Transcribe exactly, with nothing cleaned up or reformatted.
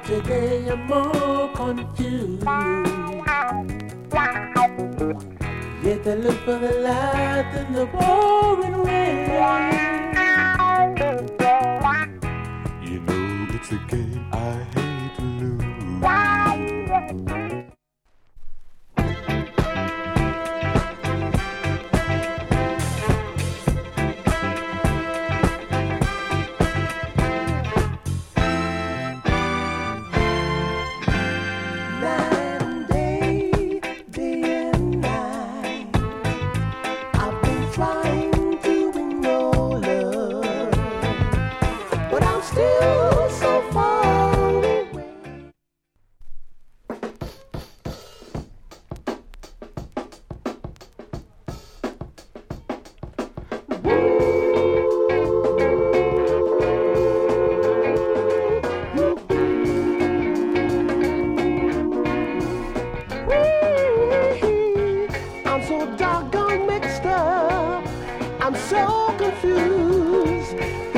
Today I'm more confused. Yet I look for the light in the pouring rain. You know it's a game I hate to lose. I'm so doggone mixed up. I'm so confused.